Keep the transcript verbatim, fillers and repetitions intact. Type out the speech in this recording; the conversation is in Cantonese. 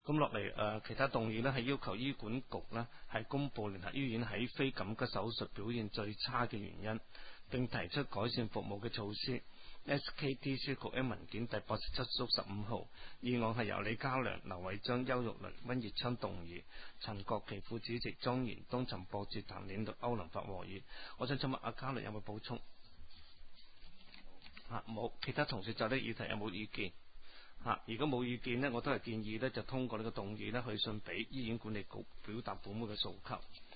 咁落嚟誒，其他動議呢係要求醫管局呢係公佈聯合醫院喺非緊急手術表現最差嘅原因，並提出改善服務嘅措施。S K D C 局 A 文件第八十七縮十五號，議案係由李家良、劉偉章、邱玉麟、溫業昌動議，陳國旗副主席、莊賢東、陳博志、譚領導、歐林發和議。我想請問阿嘉良有冇補充？啊，冇。其他同事就呢議題有冇意見？啊，如果冇意見呢，我都係建議呢就通過呢個動議呢去信俾醫院管理局，表達本會嘅訴求。